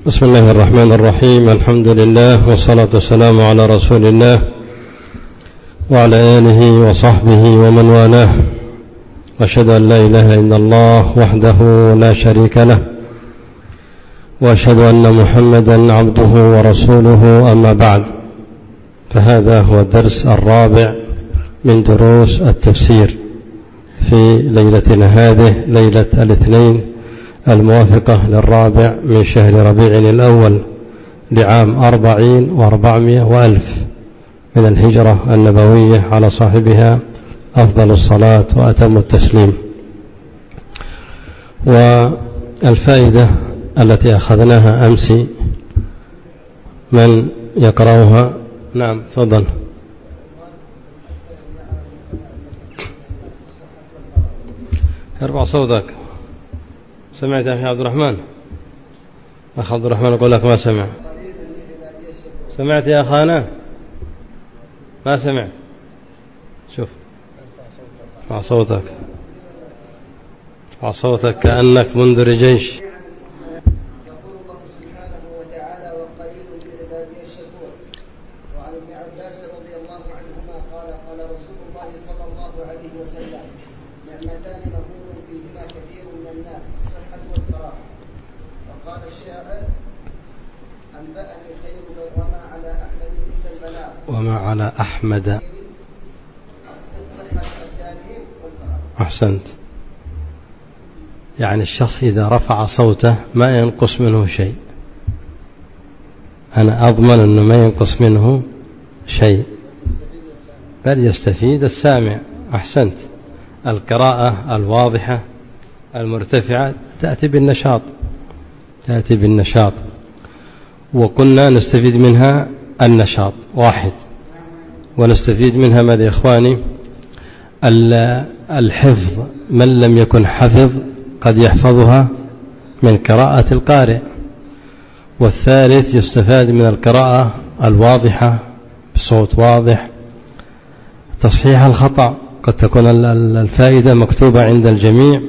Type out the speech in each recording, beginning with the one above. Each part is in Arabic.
بسم الله الرحمن الرحيم. الحمد لله والصلاة والسلام على رسول الله وعلى آله وصحبه ومن والاه، وأشهد أن لا إله إلا الله وحده لا شريك له، وأشهد أن محمدا عبده ورسوله. أما بعد، فهذا هو الدرس الرابع من دروس التفسير في ليلتنا هذه، ليلة الاثنين الموافقة للرابع من شهر ربيع الأول لعام 40 و400 وألف من الهجرة النبوية، على صاحبها أفضل الصلاة وأتم التسليم. والفائدة التي أخذناها أمس من يقرأها؟ نعم، تفضل. ارفع صوتك. سمعت يا أخي عبد الرحمن؟ أخ عبد الرحمن يقول لك ما سمع. سمعت يا أخانا؟ ما سمع. شوف، ارفع صوتك، ارفع صوتك كأنك منذر جيش. يقول الله سبحانه وتعالى: وقليل من عبادي الشكور. وعن ابن عباس رضي الله عنهما قال: قال رسول الله صلى الله عليه وسلم: نعمتان مغبون فيهما كثير من الناس، الصحة والفراغ. وقال الشاعر: أنبأني خير وما على أحمد إلا البلاغ. وما على أحمد. أحسنت. يعني الشخص إذا رفع صوته ما ينقص منه شيء، أنا أضمن أنه ما ينقص منه شيء، بل يستفيد السامع. أحسنت. القراءة الواضحة المرتفعة تأتي بالنشاط، تأتي بالنشاط، وقلنا نستفيد منها النشاط واحد، ونستفيد منها ماذا يا إخواني؟ الحفظ. من لم يكن حفظ قد يحفظها من قراءة القارئ. والثالث يستفاد من القراءة الواضحة بصوت واضح تصحيح الخطأ. قد تكون الفائدة مكتوبة عند الجميع،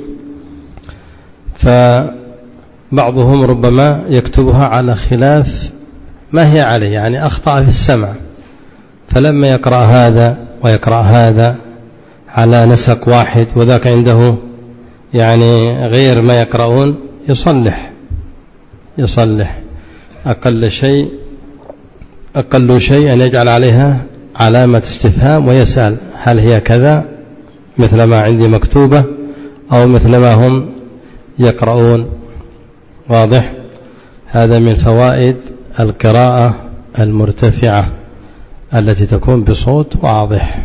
فبعضهم ربما يكتبها على خلاف ما هي عليه، يعني أخطأ في السمع، فلما يقرأ هذا ويقرأ هذا على نسق واحد وذاك عنده يعني غير ما يقرؤون، يصلح أقل شيء أن يجعل عليها علامة استفهام ويسأل: هل هي كذا مثل ما عندي مكتوبة أو مثل ما هم يقرؤون؟ واضح؟ هذا من فوائد القراءة المرتفعة التي تكون بصوت واضح.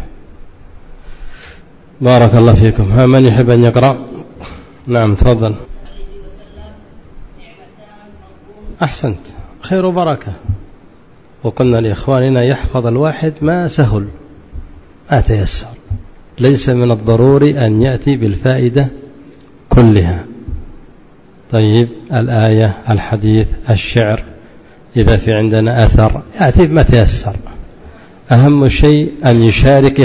بارك الله فيكم. ها، من يحب أن يقرأ؟ نعم، تفضل. أحسنت، خير وبركة. وقلنا لإخواننا يحفظ الواحد ما سهل، ما تيسر، ليس من الضروري أن يأتي بالفائدة كلها. طيب، الآية، الحديث، الشعر، إذا في عندنا أثر يأتي بما تيسر. أهم شيء أن يشارك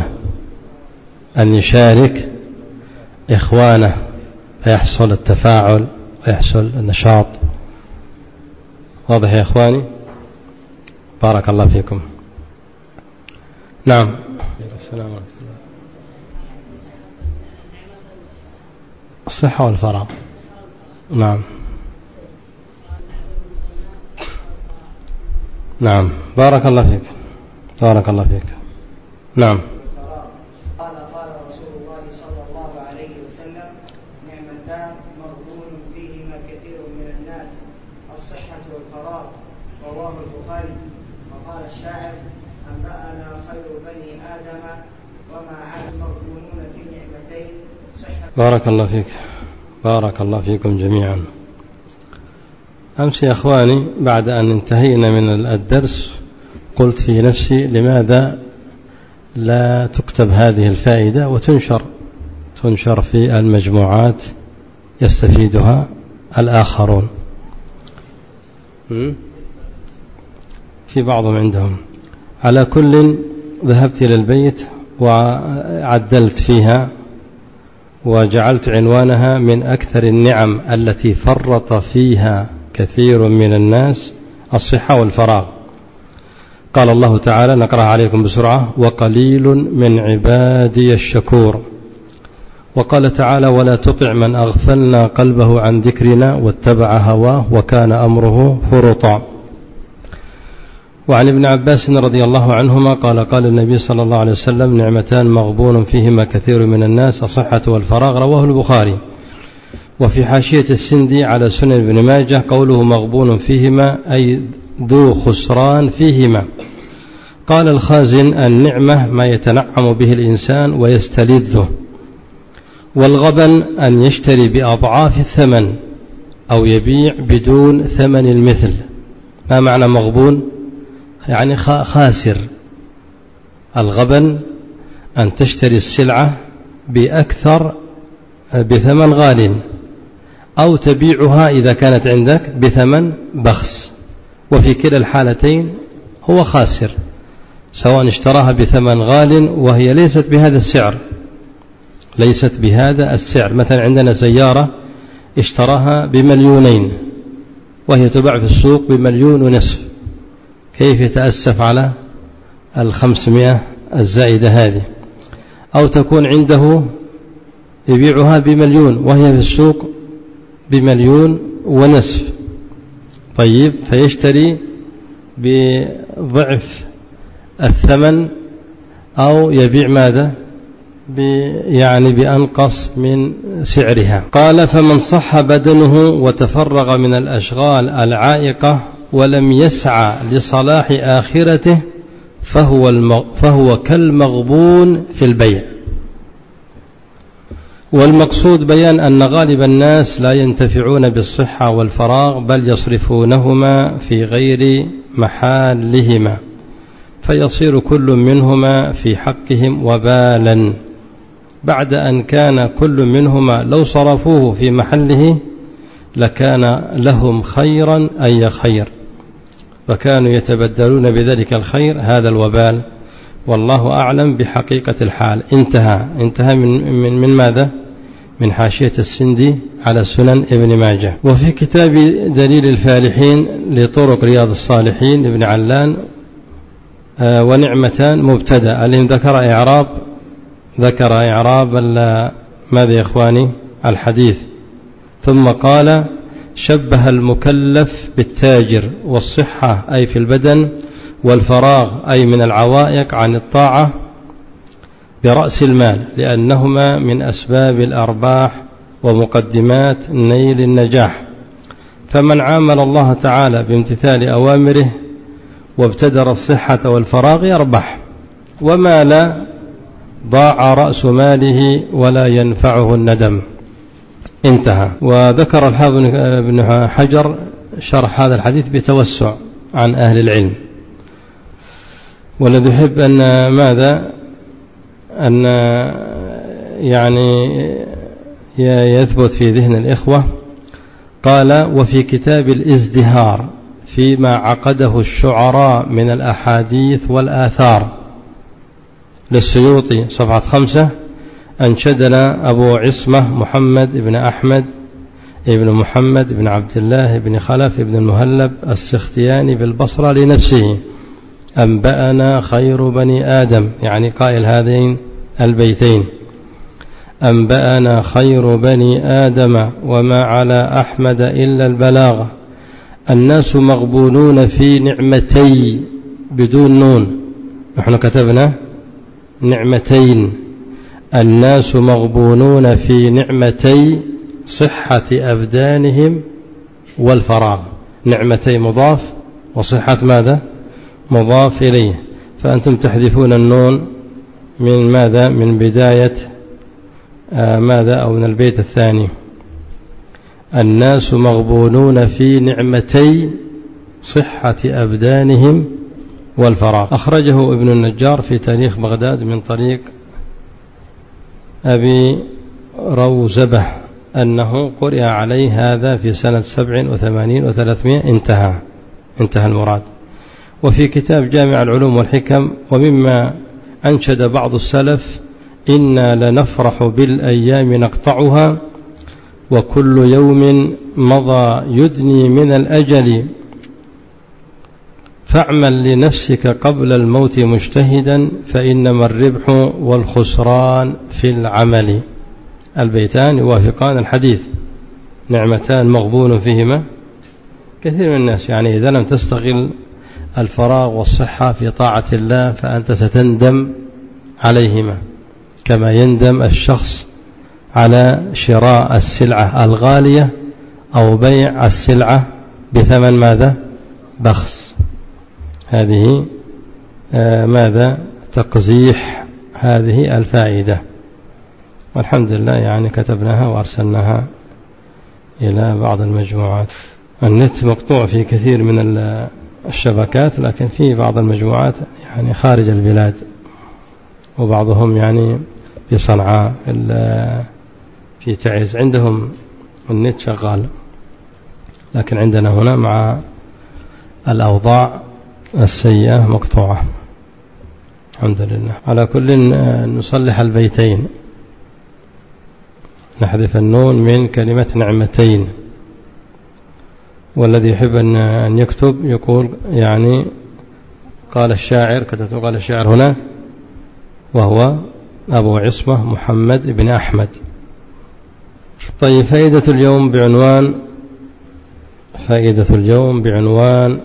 إخوانه، فيحصل التفاعل ويحصل النشاط. واضح يا إخواني؟ بارك الله فيكم. نعم. السلام عليكم. الصحة والفراغ. نعم، نعم، بارك الله فيك، بارك الله فيك. نعم. قال رسول الله صلى الله عليه وسلم: نعمتان مغبون فيهما كثير من الناس، الصحة والفراغ. رواه البخاري. وقال الشاعر: أنبأنا خير بني آدم وما عاد المغبونون في نعمتين، صحة. بارك الله فيك، بارك الله فيكم جميعا. أمس يا أخواني بعد أن انتهينا من الدرس قلت في نفسي: لماذا لا تكتب هذه الفائدة وتنشر في المجموعات يستفيدها الآخرون؟ في بعضهم عندهم. على كل، ذهبت إلى البيت وعدلت فيها وجعلت عنوانها: من أكثر النعم التي فرط فيها كثير من الناس الصحة والفراغ. قال الله تعالى، نقرأ عليكم بسرعة: وقليل من عبادي الشكور. وقال تعالى: ولا تطع من أغفلنا قلبه عن ذكرنا واتبع هواه وكان أمره فرطا. وعن ابن عباس رضي الله عنهما قال: قال النبي صلى الله عليه وسلم: نعمتان مغبون فيهما كثير من الناس، الصحة والفراغ. رواه البخاري. وفي حاشية السندي على سنن ابن ماجه قوله مغبون فيهما أي ذو خسران فيهما. قال الخازن: النعمة ما يتنعم به الإنسان ويستلذه، والغبن أن يشتري بأضعاف الثمن أو يبيع بدون ثمن المثل. ما معنى مغبون؟ يعني خاسر. الغبن أن تشتري السلعة بأكثر بثمن غال، أو تبيعها إذا كانت عندك بثمن بخس، وفي كلا الحالتين هو خاسر، سواء اشتراها بثمن غال وهي ليست بهذا السعر، ليست بهذا السعر. مثلا عندنا سيارة اشتراها ب2,000,000 وهي تباع في السوق ب1,500,000، كيف يتأسف على 500 الزائدة هذه؟ أو تكون عنده يبيعها ب1,000,000 وهي في السوق ب1,500,000. طيب، فيشتري بضعف الثمن أو يبيع ماذا؟ يعني بأنقص من سعرها. قال: فمن صح بدنه وتفرغ من الأشغال العائقة ولم يسعى لصلاح آخرته فهو كالمغبون في البيع. والمقصود بيان أن غالب الناس لا ينتفعون بالصحة والفراغ، بل يصرفونهما في غير محلهما، فيصير كل منهما في حقهم وبالا، بعد أن كان كل منهما لو صرفوه في محله لكان لهم خيرا أي خير، فكانوا يتبدلون بذلك الخير هذا الوبال. والله أعلم بحقيقة الحال. انتهى من ماذا؟ من حاشية السندي على سنن ابن ماجه. وفي كتاب دليل الفالحين لطرق رياض الصالحين ابن علان: ونعمتان مبتدأ، الذي ذكر إعراب ماذا يا إخواني؟ الحديث. ثم قال: شبه المكلف بالتاجر، والصحة أي في البدن، والفراغ أي من العوائق عن الطاعة برأس المال، لأنهما من أسباب الأرباح ومقدمات نيل النجاح. فمن عامل الله تعالى بامتثال أوامره وابتدر الصحة والفراغ يربح، وما لا ضاع رأس ماله ولا ينفعه الندم. انتهى. وذكر الحافظ ابن حجر شرح هذا الحديث بتوسع عن أهل العلم. والذي يحب أن ماذا؟ أن يعني يثبت في ذهن الإخوة. قال: وفي كتاب الازدهار فيما عقده الشعراء من الأحاديث والآثار للسيوطي صفحة 5: أنشدنا أبو عصمة محمد بن أحمد ابن محمد بن عبد الله بن خلف بن المهلب السختياني بالبصرة لنفسه: أنبأنا خير بني آدم، يعني قائل هذين البيتين: أنبأنا خير بني آدم وما على أحمد إلا البلاغ، الناس مغبونون في نعمتي بدون نون، نحن كتبنا نعمتين، الناس مغبونون في نعمتي صحة أبدانهم والفراغ. نعمتي مضاف وصحة ماذا؟ مضاف إليه، فأنتم تحذفون النون من ماذا؟ من بداية ماذا؟ أو من البيت الثاني: الناس مغبونون في نعمتي صحة أبدانهم والفراغ. أخرجه ابن النجار في تاريخ بغداد من طريق أبي روزبة أنه قرئ عليه هذا في سنة 87 و300. انتهى المراد. وفي كتاب جامع العلوم والحكم: ومما أنشد بعض السلف: إنا لنفرح بالأيام نقطعها وكل يوم مضى يدني من الأجل فاعمل لنفسك قبل الموت مجتهدا فإنما الربح والخسران في العمل. البيتان يوافقان الحديث، نعمتان مغبون فيهما كثير من الناس، يعني إذا لم تستغل الفراغ والصحة في طاعة الله فأنت ستندم عليهما، كما يندم الشخص على شراء السلعة الغالية أو بيع السلعة بثمن ماذا؟ بخس. هذه ماذا؟ تقزيح هذه الفائدة. والحمد لله يعني كتبناها وأرسلناها إلى بعض المجموعات. النت مقطوع في كثير من الشبكات، لكن في بعض المجموعات يعني خارج البلاد، وبعضهم يعني في صنعاء في تعز عندهم النت شغال، لكن عندنا هنا مع الأوضاع السيئة مقطوعة. الحمد لله. على كل نصلح البيتين، نحذف النون من كلمة نعمتين، والذي يحب أن يكتب يقول يعني قال الشاعر، كتبت قال الشاعر هنا، وهو أبو عصمة محمد بن أحمد. طيب، فائدة اليوم بعنوان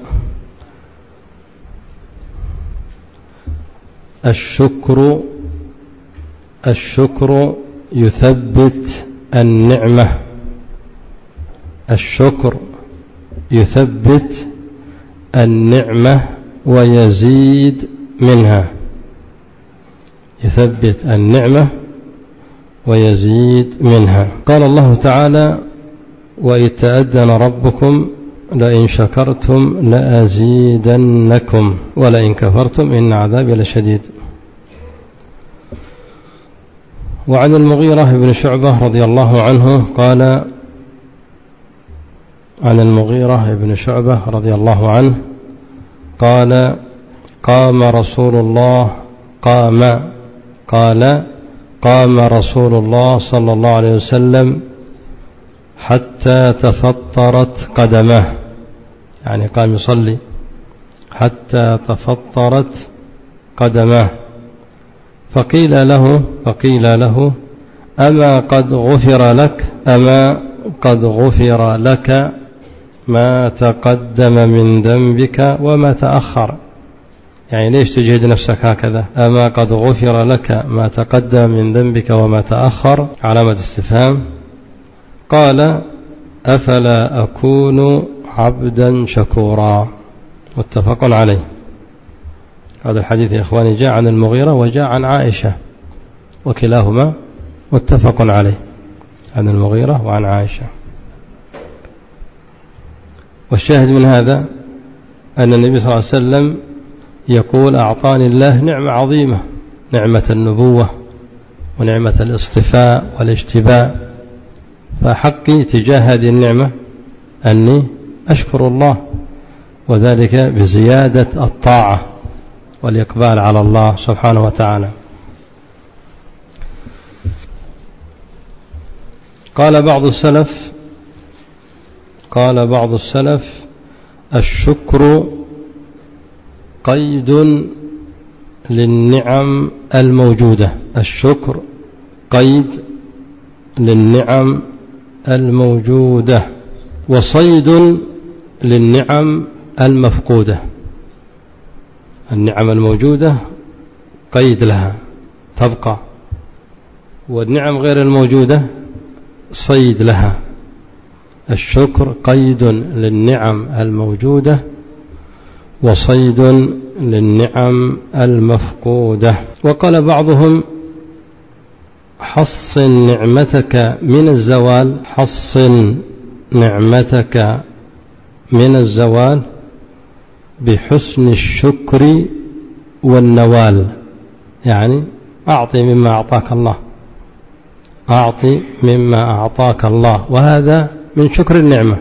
الشكر يثبت النعمة. الشكر يثبت النعمة ويزيد منها. يثبت النعمة ويزيد منها. قال الله تعالى: وإذ تأذن ربكم لئن شكرتم لأزيدنكم ولئن كفرتم إن عذابي لشديد. وعن المغيرة بن شعبة رضي الله عنه قال: عن المغيرة بن شعبة رضي الله عنه قال: قام رسول الله صلى الله عليه وسلم حتى تفطرت قدمه، يعني قام يصلي حتى تفطرت قدمه، فقيل له: أما قد غفر لك ما تقدم من ذنبك وما تأخر. يعني ليش تجهد نفسك هكذا؟ أما قد غفر لك ما تقدم من ذنبك وما تأخر، علامة استفهام. قال: أفلا أكون عبدا شكورا. متفق عليه. هذا الحديث يا إخواني جاء عن المغيرة وجاء عن عائشة، وكلاهما متفق عليه، عن المغيرة وعن عائشة. والشاهد من هذا أن النبي صلى الله عليه وسلم يقول: أعطاني الله نعمة عظيمة، نعمة النبوة ونعمة الاصطفاء والاجتباء، فحقي تجاه هذه النعمة أني أشكر الله، وذلك بزيادة الطاعة والإقبال على الله سبحانه وتعالى. قال بعض السلف: الشكر قيد للنعم الموجودة. الشكر قيد للنعم الموجودة، وصيد للنعم المفقودة. النعم الموجودة قيد لها تبقى، والنعم غير الموجودة صيد لها. الشكر قيد للنعم الموجودة وصيد للنعم المفقودة. وقال بعضهم: حصن نعمتك من الزوال، حصن نعمتك من الزوال بحسن الشكر والنوال. يعني أعطي مما أعطاك الله، أعطي مما أعطاك الله، وهذا من شكر النعمة،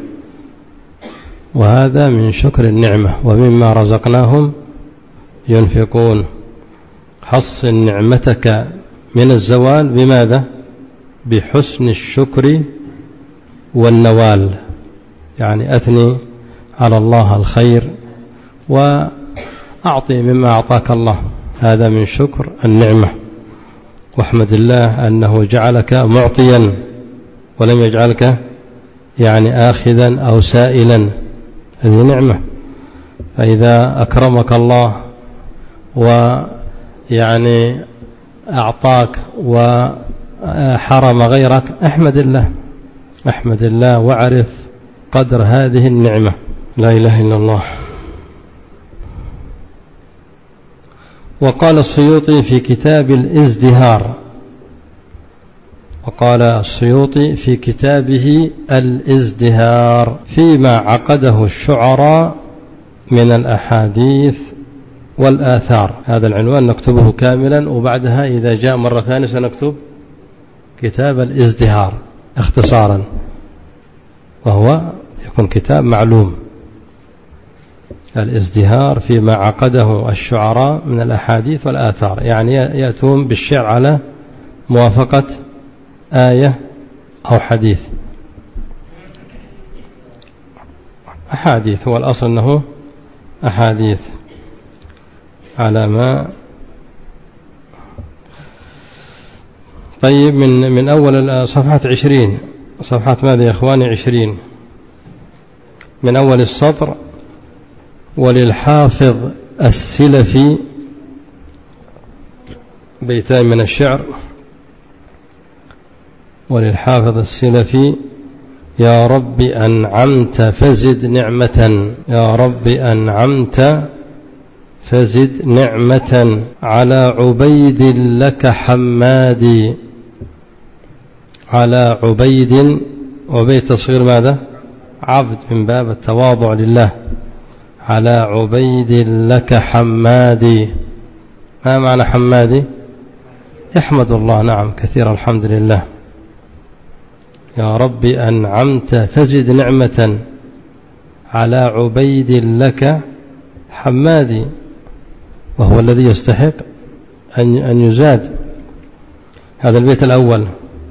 وهذا من شكر النعمة. ومما رزقناهم ينفقون. حصن نعمتك من الزوال بماذا؟ بحسن الشكر والنوال، يعني أثني على الله الخير وأعطي مما أعطاك الله، هذا من شكر النعمة. واحمد الله أنه جعلك معطيا ولم يجعلك يعني آخذا أو سائلا، هذه نعمة. فإذا أكرمك الله ويعني أعطاك وحرم غيرك احمد الله، احمد الله واعرف قدر هذه النعمة. لا إله إلا الله. وقال السيوطي في كتاب الازدهار، وقال السيوطي في كتابه الازدهار فيما عقده الشعراء من الأحاديث والآثار، هذا العنوان نكتبه كاملا، وبعدها إذا جاء مرة ثانية سنكتب كتاب الازدهار اختصارا، وهو يكون كتاب معلوم. الازدهار فيما عقده الشعراء من الأحاديث والآثار، يعني يأتون بالشعر على موافقة آية أو حديث. أحاديث، هو الأصل أنه أحاديث على ما. طيب من أول صفحة 20، صفحة ماذا يا إخواني؟ 20 من أول السطر: وللحافظ السلفي بيتان من الشعر. وللحافظ السلفي: يا رب أنعمت فزد نعمة، يا رب أنعمت فزد نعمة على عبيد لك حمادي. على عبيد، عبيد تصغير ماذا؟ عبد، من باب التواضع لله. على عبيد لك حمادي. ما معنى حمادي؟ يحمد الله، نعم، كثير الحمد لله. يا رب أنعمت فزد نعمة على عبيد لك حمادي، وهو الذي يستحق أن يزاد. هذا البيت الأول.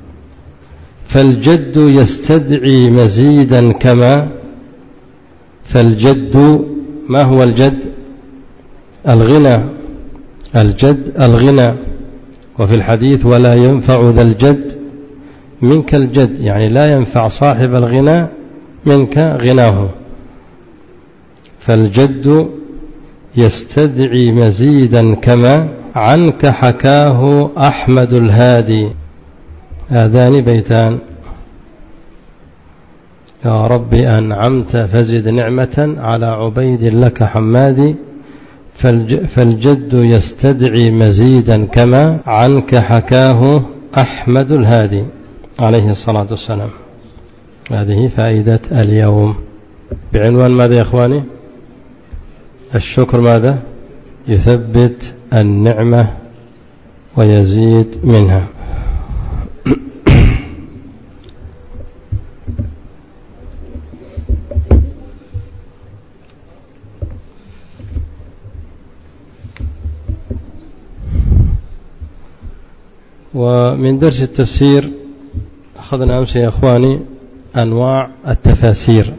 فالجد يستدعي مزيدا كما. فالجد، ما هو الجد؟ الغنى. الجد الغنى. وفي الحديث: ولا ينفع ذا الجد منك الجد، يعني لا ينفع صاحب الغنى منك غناه. فالجد يستدعي مزيدا كما عنك حكاه أحمد الهادي. هذان بيتان. يا رب أنعمت فزد نعمة على عبيد لك حمادي. فالجد يستدعي مزيدا كما عنك حكاه أحمد الهادي عليه الصلاة والسلام. هذه فائدة اليوم بعنوان ماذا يا إخواني؟ الشكر ماذا؟ يثبت النعمة ويزيد منها. ومن درس التفسير أخذنا أمس يا أخواني أنواع التفاسير،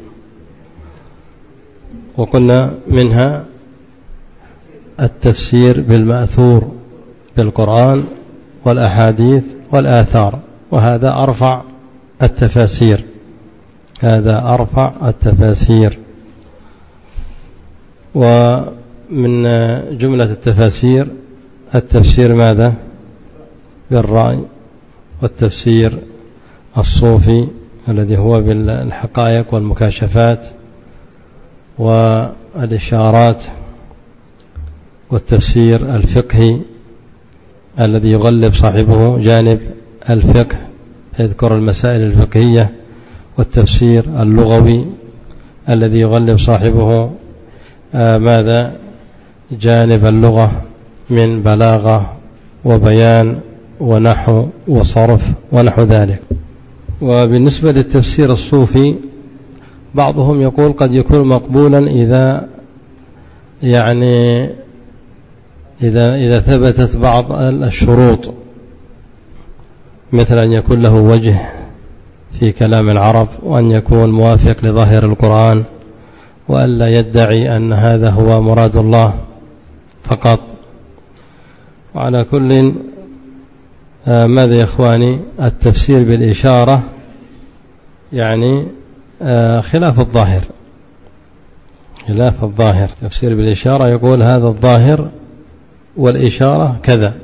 وقلنا منها التفسير بالمأثور بالقرآن والأحاديث والآثار، وهذا أرفع التفاسير، هذا أرفع التفاسير. ومن جملة التفاسير التفسير ماذا؟ بالرأي، والتفسير الصوفي الذي هو بالحقائق والمكاشفات والإشارات، والتفسير الفقهي الذي يغلب صاحبه جانب الفقه يذكر المسائل الفقهية، والتفسير اللغوي الذي يغلب صاحبه ماذا؟ جانب اللغة من بلاغة وبيان ونحو وصرف ونحو ذلك. وبالنسبة للتفسير الصوفي بعضهم يقول قد يكون مقبولا إذا ثبتت بعض الشروط، مثل أن يكون له وجه في كلام العرب، وأن يكون موافق لظاهر القرآن، وألا يدعي أن هذا هو مراد الله فقط. وعلى كل ماذا يا إخواني، التفسير بالإشارة يعني خلاف الظاهر، خلاف الظاهر. تفسير بالإشارة يقول هذا الظاهر والإشارة كذا.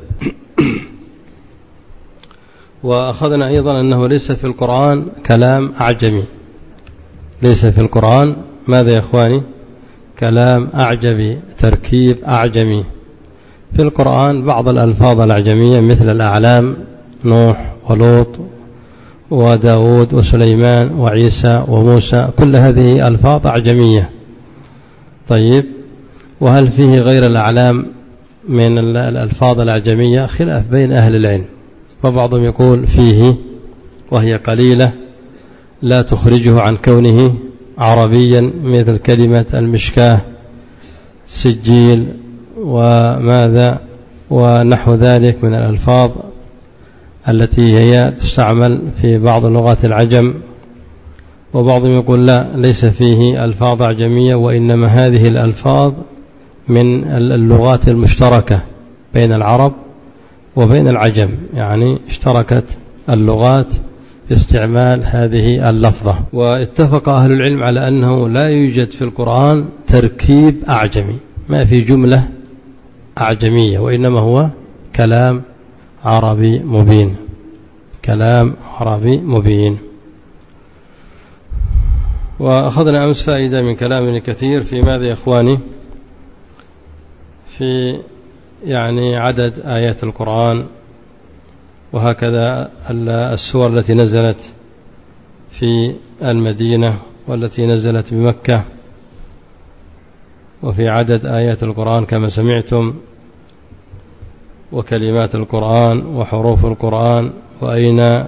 وأخذنا أيضا أنه ليس في القرآن كلام أعجمي، ليس في القرآن ماذا يا إخواني، كلام أعجمي، تركيب أعجمي. في القرآن بعض الألفاظ الأعجمية مثل الأعلام، نوح ولوط وداود وسليمان وعيسى وموسى، كل هذه ألفاظ أعجمية. طيب، وهل فيه غير الأعلام من الألفاظ الأعجمية؟ خلاف بين أهل العلم، وبعضهم يقول فيه وهي قليلة لا تخرجه عن كونه عربيا، مثل كلمة المشكاة، سجيل وماذا ونحو ذلك من الألفاظ التي هي تستعمل في بعض لغات العجم. وبعضهم يقول لا، ليس فيه ألفاظ أعجمية، وإنما هذه الألفاظ من اللغات المشتركة بين العرب وبين العجم، يعني اشتركت اللغات في استعمال هذه اللفظة. واتفق أهل العلم على أنه لا يوجد في القرآن تركيب أعجمي، ما في جملة أعجمية، وإنما هو كلام عربي مبين، كلام عربي مبين. وأخذنا أمس فائدة من كلام ابن كثير في ماذا يا إخواني، في يعني عدد آيات القرآن، وهكذا السور التي نزلت في المدينة والتي نزلت بمكة، وفي عدد آيات القرآن كما سمعتم، وكلمات القرآن وحروف القرآن، وأين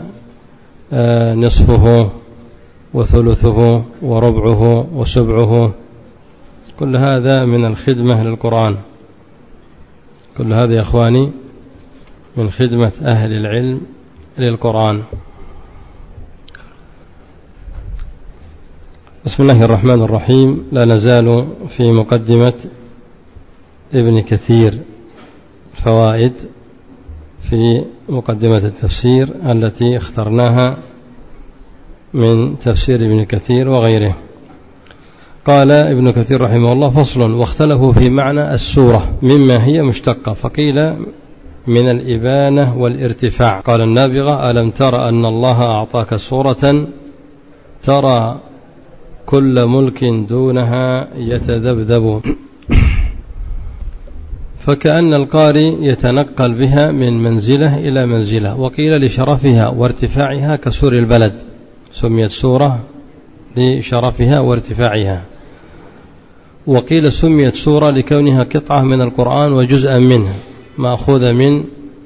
نصفه وثلثه وربعه وسبعه. كل هذا من الخدمة للقرآن، كل هذا يا أخواني من خدمة أهل العلم للقرآن. بسم الله الرحمن الرحيم. لا نزال في مقدمة ابن كثير، فوائد في مقدمة التفسير التي اخترناها من تفسير ابن كثير وغيره. قال ابن كثير رحمه الله: فصل. واختلفوا في معنى السورة مما هي مشتقة، فقيل من الإبانة والارتفاع. قال النابغة: ألم تر أن الله أعطاك سورة ترى كل ملك دونها يتذبذب، فكأن القارئ يتنقل بها من منزلة إلى منزلة. وقيل لشرفها وارتفاعها كسور البلد، سميت سورة لشرفها وارتفاعها. وقيل سميت سورة لكونها قطعة من القرآن وجزءا منه، مأخوذة من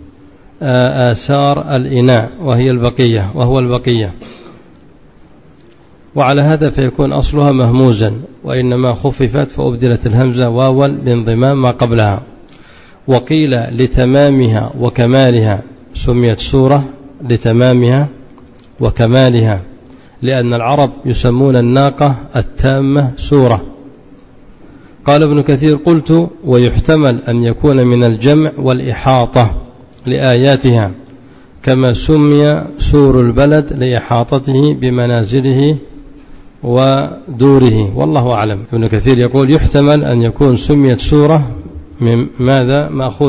آثار الإناء وهو البقية. وعلى هذا فيكون أصلها مهموزا، وإنما خففت فأبدلت الهمزة واوا لانضمام ما قبلها. وقيل لتمامها وكمالها سميت سورة لتمامها وكمالها، لأن العرب يسمون الناقة التامة سورة. قال ابن كثير: قلت: ويحتمل أن يكون من الجمع والإحاطة لآياتها، كما سمي سور البلد لإحاطته بمنازله ودوره، والله أعلم. ابن كثير يقول: يحتمل أن يكون سميت سورة من ماذا؟ مأخوذ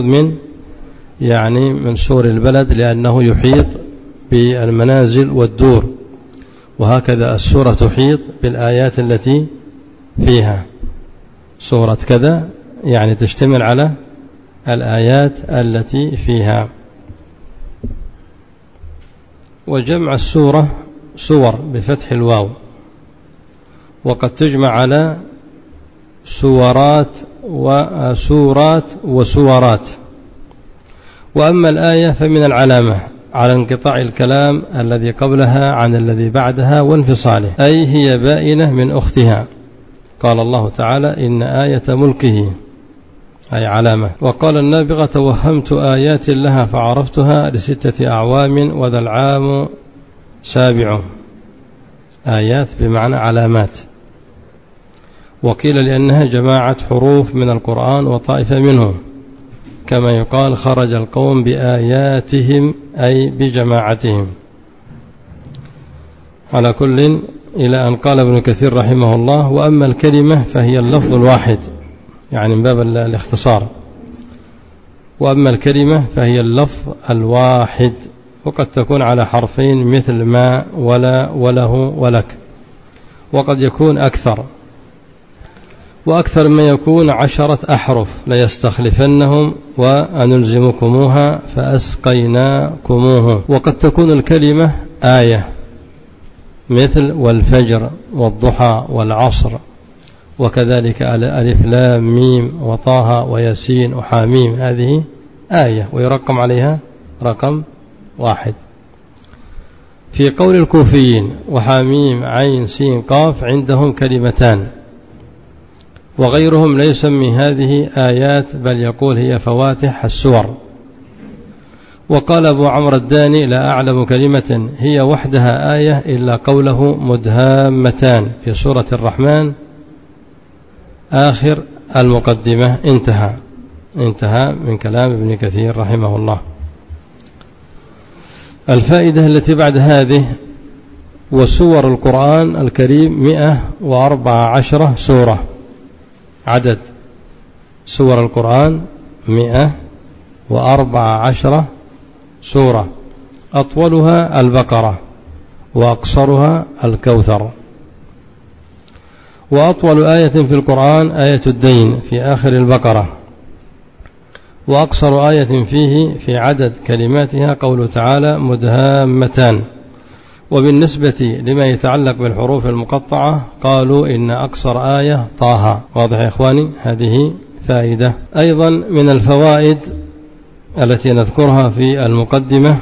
من سور البلد، لأنه يحيط بالمنازل والدور، وهكذا السورة تحيط بالآيات التي فيها. سورة كذا يعني تشتمل على الآيات التي فيها. وجمع السورة سور بفتح الواو، وقد تجمع على سورات وسورات وسورات. وأما الآية فمن العلامة على انقطاع الكلام الذي قبلها عن الذي بعدها وانفصاله، أي هي بائنة من أختها. قال الله تعالى: إن آية ملكه، أي علامة. وقال النابغة: توهمت آيات لها فعرفتها ل6 أعوام وذا العام 7. آيات بمعنى علامات، وقيل لأنها جماعة حروف من القرآن وطائفة منه، كما يقال خرج القوم بآياتهم أي بجماعتهم. على كل، إلى أن قال ابن كثير رحمه الله: وأما الكلمة فهي اللفظ الواحد، يعني من باب الاختصار، وأما الكلمة فهي اللفظ الواحد، وقد تكون على حرفين مثل ما، ولا، وله، ولك، وقد يكون أكثر، وأكثر ما يكون 10 أحرف: ليستخلفنهم وأنلزمكموها فأسقيناكموه. وقد تكون الكلمة آية مثل والفجر والضحى والعصر، وكذلك ألف لام ميم وطه وياسين وحاميم، هذه آية ويرقم عليها رقم 1. في قول الكوفيين: وحاميم عين سين قاف، عندهم كلمتان، وغيرهم لا يسمي هذه آيات بل يقول هي فواتح السور. وقال أبو عمرو الداني: لا أعلم كلمة هي وحدها آية إلا قوله مدهامتان في سورة الرحمن آخر المقدمة. انتهى من كلام ابن كثير رحمه الله. الفائدة التي بعد هذه: وسور القرآن الكريم 114 سورة، عدد سور القرآن 114 سورة، أطولها البقرة وأقصرها الكوثر. وأطول آية في القرآن آية الدين في آخر البقرة، وأقصر آية فيه في عدد كلماتها قوله تعالى مدهامتان. وبالنسبة لما يتعلق بالحروف المقطعة قالوا إن أقصر آية طه. واضح يا إخواني؟ هذه فائدة. أيضا من الفوائد التي نذكرها في المقدمة: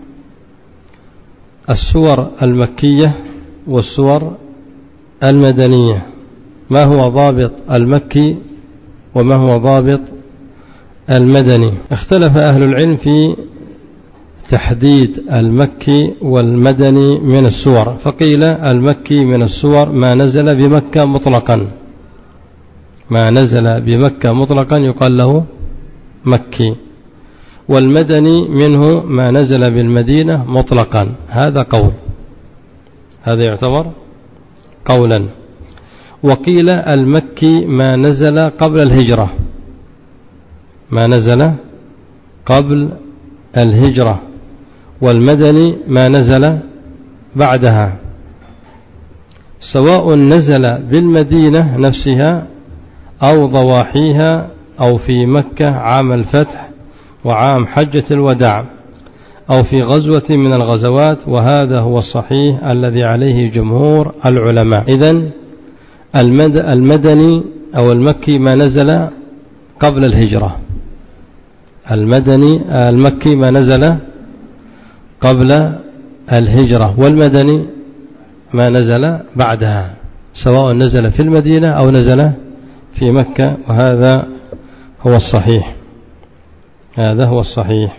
السور المكية والسور المدنية. ما هو ضابط المكي وما هو ضابط المدني؟ اختلف أهل العلم في تحديد المكي والمدني من السور، فقيل المكي من السور ما نزل بمكة مطلقا، ما نزل بمكة مطلقا يقال له مكي، والمدني منه ما نزل بالمدينة مطلقا. هذا قول، هذا يعتبر قولا. وقيل المكي ما نزل قبل الهجرة، ما نزل قبل الهجرة، والمدني ما نزل بعدها، سواء نزل بالمدينة نفسها أو ضواحيها أو في مكة عام الفتح وعام حجة الوداع أو في غزوة من الغزوات، وهذا هو الصحيح الذي عليه جمهور العلماء. إذن المدني أو المكي ما نزل قبل الهجرة، المكي ما نزل قبل الهجرة، والمدني ما نزل بعدها، سواء نزل في المدينة أو نزل في مكة، وهذا هو الصحيح، هذا هو الصحيح.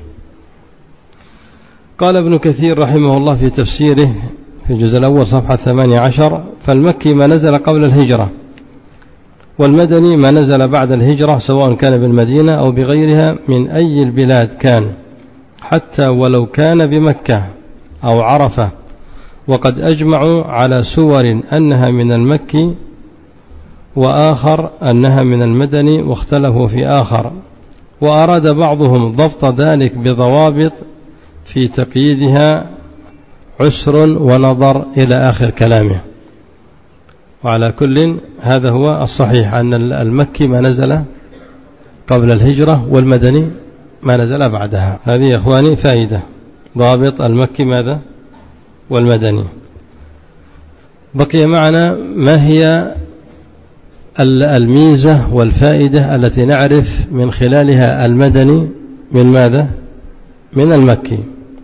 قال ابن كثير رحمه الله في تفسيره في الجزء الأول صفحة 18: فالمكي ما نزل قبل الهجرة، والمدني ما نزل بعد الهجرة، سواء كان بالمدينة أو بغيرها من أي البلاد كان، حتى ولو كان بمكة أو عرفة. وقد أجمعوا على سور أنها من المكي وآخر أنها من المدني، واختلفوا في آخر، وأراد بعضهم ضبط ذلك بضوابط في تقييدها عسر ونظر إلى آخر كلامه. وعلى كل هذا هو الصحيح، أن المكي ما نزل قبل الهجرة والمدني ما نزل بعدها. هذه يا إخواني فائدة، ضابط المكي ماذا والمدني. بقي معنا ما هي الميزة والفائدة التي نعرف من خلالها المدني من ماذا؟ من المكي.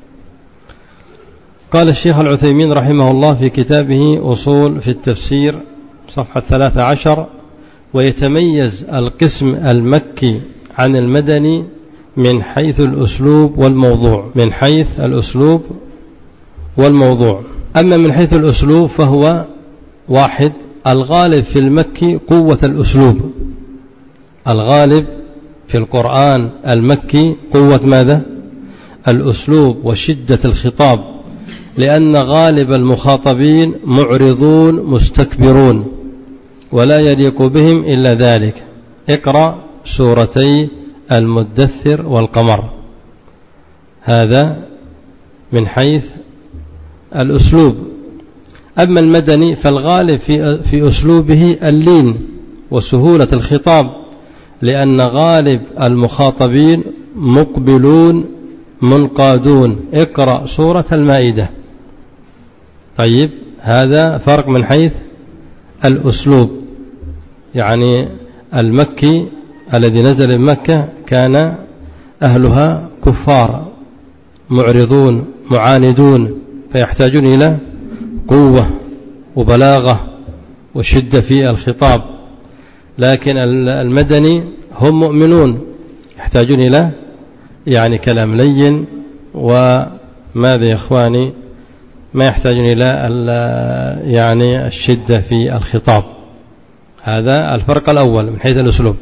قال الشيخ العثيمين رحمه الله في كتابه أصول في التفسير صفحة 13: ويتميز القسم المكي عن المدني من حيث الأسلوب والموضوع، من حيث الأسلوب والموضوع. أما من حيث الأسلوب فهو واحد. الغالب في المكي قوة الأسلوب. الغالب في القرآن المكي قوة ماذا؟ الأسلوب وشدة الخطاب، لأن غالب المخاطبين معرضون مستكبرون ولا يليق بهم إلا ذلك. اقرأ سورتي المدثر والقمر. هذا من حيث الأسلوب. أما المدني فالغالب في أسلوبه اللين وسهولة الخطاب، لأن غالب المخاطبين مقبلون منقادون. اقرأ سورة المائدة. طيب، هذا فرق من حيث الأسلوب. يعني المكي الذي نزل بمكة كان أهلها كفار معرضون معاندون، فيحتاجون إلى قوة وبلاغة وشدة في الخطاب. لكن المدني هم مؤمنون، يحتاجون إلى يعني كلام لين وماذا يا إخواني، ما يحتاجون إلى يعني الشدة في الخطاب. هذا الفرق الأول من حيث الأسلوب.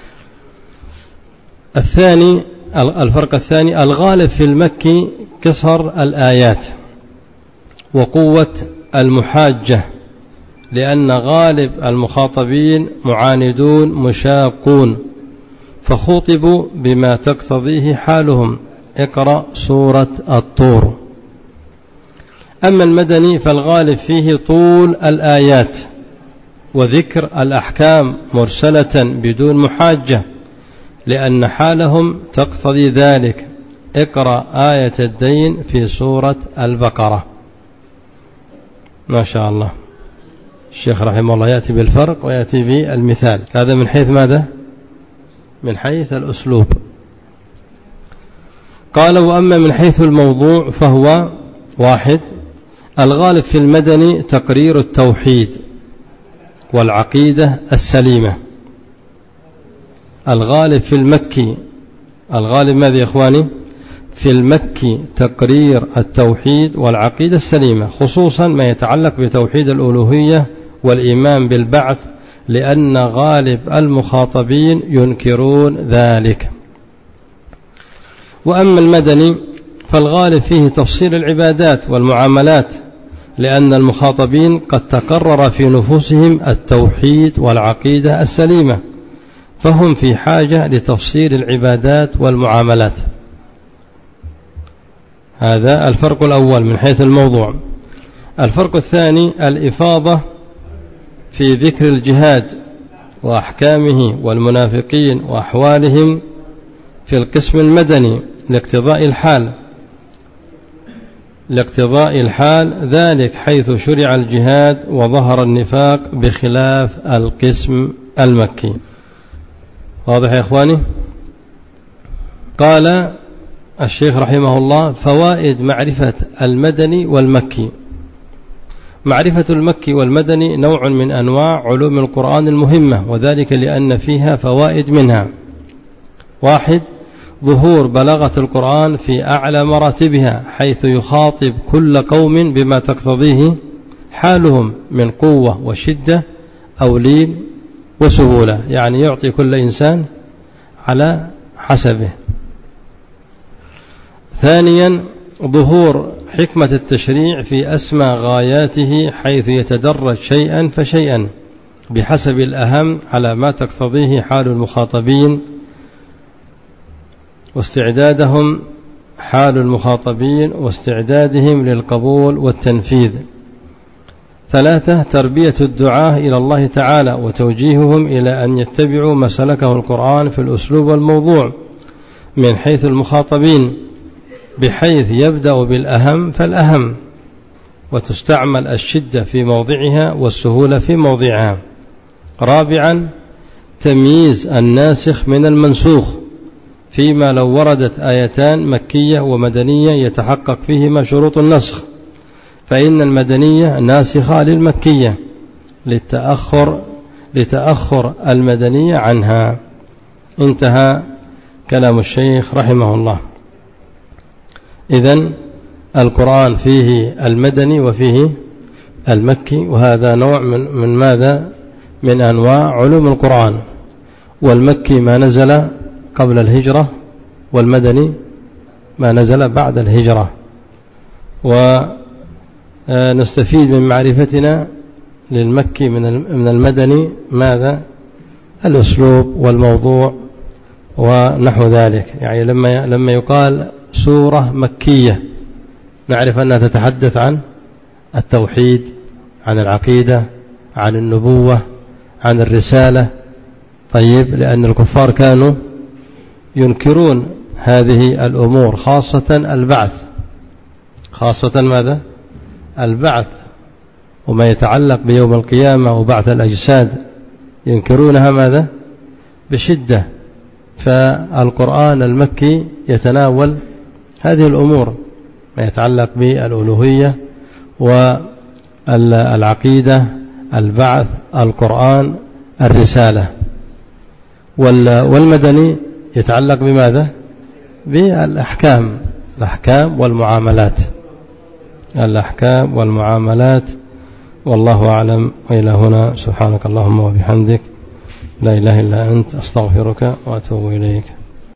الفرق الثاني الغالب في المكي كسر الآيات وقوة المحاجة، لأن غالب المخاطبين معاندون مشاقون، فخوطبوا بما تقتضيه حالهم. اقرأ سورة الطور. أما المدني فالغالب فيه طول الآيات وذكر الأحكام مرسلة بدون محاجة، لأن حالهم تقتضي ذلك. اقرأ آية الدين في سورة البقرة. ما شاء الله، الشيخ رحمه الله يأتي بالفرق ويأتي بالمثال. هذا من حيث ماذا؟ من حيث الأسلوب. قال: وأما من حيث الموضوع فهو واحد. الغالب في المدني تقرير التوحيد والعقيدة السليمة. الغالب في المكي، الغالب ماذا يا إخواني؟ في المكي تقرير التوحيد والعقيدة السليمة، خصوصا ما يتعلق بتوحيد الألوهية والإيمان بالبعث، لأن غالب المخاطبين ينكرون ذلك. وأما المدني فالغالب فيه تفصيل العبادات والمعاملات، لأن المخاطبين قد تقرر في نفوسهم التوحيد والعقيدة السليمة، فهم في حاجة لتفصيل العبادات والمعاملات. هذا الفرق الأول من حيث الموضوع. الفرق الثاني الإفاضة في ذكر الجهاد وأحكامه والمنافقين وأحوالهم في القسم المدني لاقتضاء الحال ذلك، حيث شرع الجهاد وظهر النفاق، بخلاف القسم المكي. واضح يا إخواني؟ قال الشيخ رحمه الله: فوائد معرفة المدني والمكي. معرفة المكي والمدني نوع من أنواع علوم القرآن المهمة، وذلك لأن فيها فوائد منها: واحد، ظهور بلاغة القرآن في أعلى مراتبها، حيث يخاطب كل قوم بما تقتضيه حالهم من قوة وشدة أو لين وسهولة، يعني يعطي كل إنسان على حسبه. ثانيا، ظهور حكمة التشريع في أسمى غاياته، حيث يتدرج شيئا فشيئا بحسب الأهم على ما تقتضيه حال المخاطبين واستعدادهم للقبول والتنفيذ. ثلاثة، تربية الدعاة إلى الله تعالى وتوجيههم إلى أن يتبعوا ما سلكه القرآن في الأسلوب والموضوع من حيث المخاطبين، بحيث يبدأ بالأهم فالأهم، وتستعمل الشدة في موضعها والسهولة في موضعها. رابعا، تمييز الناسخ من المنسوخ، فيما لو وردت آيتان مكية ومدنية يتحقق فيهما شروط النسخ، فإن المدنية ناسخة للمكية لتأخر المدنية عنها. انتهى كلام الشيخ رحمه الله. إذن القرآن فيه المدني وفيه المكي، وهذا نوع من ماذا؟ من أنواع علوم القرآن. والمكي ما نزل قبل الهجرة، والمدني ما نزل بعد الهجرة. ونستفيد من معرفتنا للمكي من المدني ماذا؟ الأسلوب والموضوع ونحو ذلك. يعني لما يقال سورة مكية نعرف أنها تتحدث عن التوحيد، عن العقيدة، عن النبوة، عن الرسالة. طيب، لأن الكفار كانوا ينكرون هذه الأمور، خاصة البعث، خاصة ماذا؟ البعث وما يتعلق بيوم القيامة وبعث الأجساد، ينكرونها ماذا؟ بشدة. فالقرآن المكي يتناول هذه الأمور، ما يتعلق بالألوهية والعقيدة، البعث، القرآن، الرسالة. والمدني يتعلق بماذا؟ بالأحكام، الأحكام والمعاملات، الأحكام والمعاملات. والله أعلم. وإلى هنا سبحانك اللهم وبحمدك، لا إله إلا أنت، أستغفرك وأتوب إليك.